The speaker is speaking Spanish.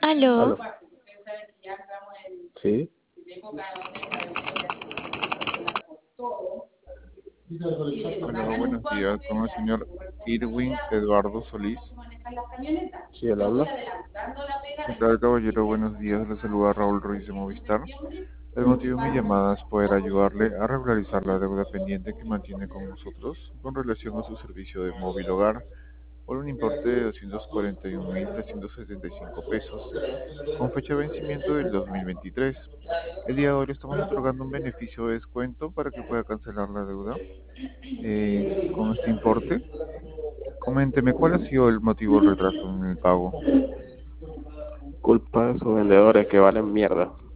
Aló, Aló. Sí. Hola, buenos días, con el señor Irwin Eduardo Solís. Sí, él habla. ¿Qué tal, caballero? Buenos días, le saluda Raúl Ruiz de Movistar. El motivo de mi llamada es poder ayudarle a regularizar la deuda pendiente que mantiene con nosotros con relación a su servicio de móvil hogar por un importe de 241.375 pesos, con fecha de vencimiento del 2023. El día de hoy le estamos otorgando un beneficio de descuento para que pueda cancelar la deuda con este importe. Coménteme, ¿cuál ha sido el motivo del retraso en el pago? Culpa de sus vendedores que valen mierda.